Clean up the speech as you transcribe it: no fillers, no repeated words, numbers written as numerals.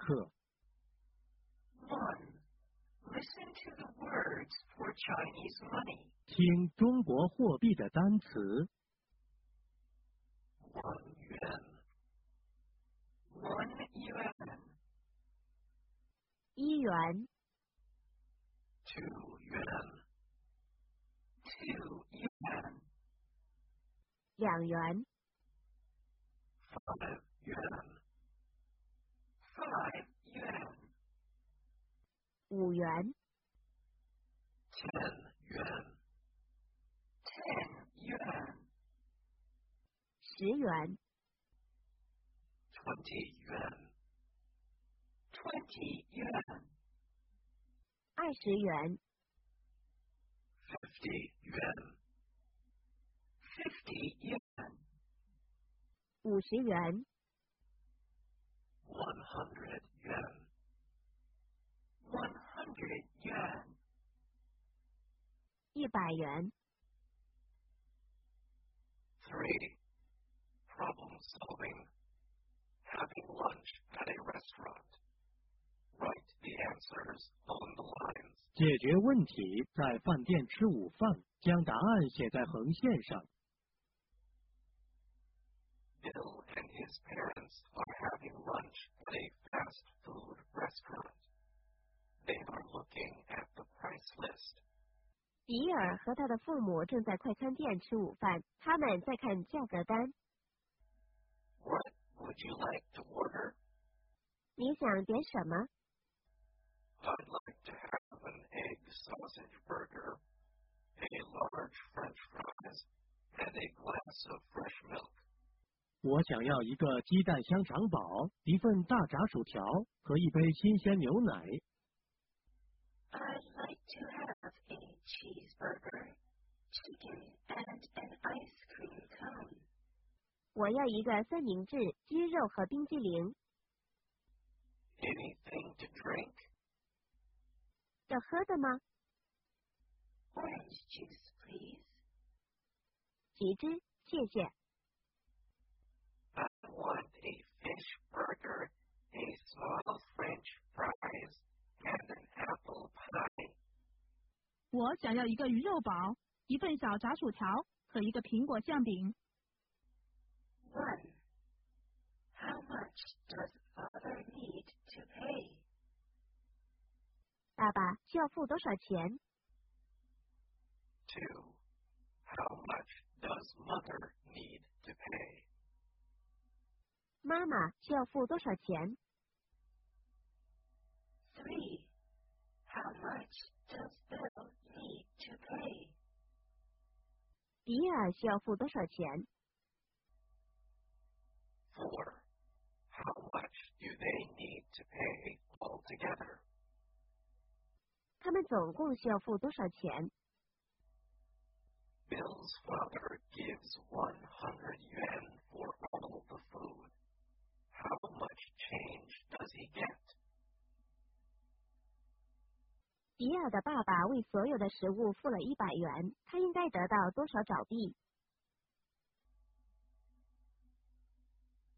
课。 1. Listen to the words for Chinese money. 听中国货币的单词。 1 yuan. 1 yuan. 1元。 2 yuan. 2 yuan. 2元。 5 yuan. 5 yuan. 5元。 10 yuan. 10 yuan. 10元。 20 yuan. 20 yuan. 20元。 50 yuan. 50 yuan. 50元。 100 yuan. 100 yuan. 100元。 3. Problem solving. Having lunch at a restaurant. Write the answers on the lines. 解决问题，在饭店吃午饭，将答案写在横线上。 Bill and his parents are having lunch at a fast food restaurant. They are looking at the price list. 比尔和他的父母正在快餐店吃午饭，他们在看价格单。 What would you like to order? 你想点什么？ I'd like to have an egg sausage burger, a large French fries, and a glass of fresh milk. 我想要一个鸡蛋香肠堡，一份大炸薯条和一杯新鲜牛奶。 I'd like to have a cheeseburger, chicken, and an ice cream cone. 我要一个三明治、鸡肉和冰激凌。 Anything to drink? 要喝的吗？ Orange juice, please. 橘汁，谢谢。 I want a fish burger, a small French fries, and an apple pie. 我想要一个鱼肉堡，一份小炸薯条和一个苹果酱饼。 1. How much does father need to pay? 爸爸需要付多少钱？ 2. How much does mother need to pay? 妈妈需要付多少钱？ 3. How much does Bill need to pay? 比尔需要付多少钱？ 4. How much do they need to pay altogether? 他们总共需要付多少钱？ Bill's father gives 100 yuan for all the food. How much change does he get? 比尔的爸爸为所有的食物付了100元，他应该得到多少找币？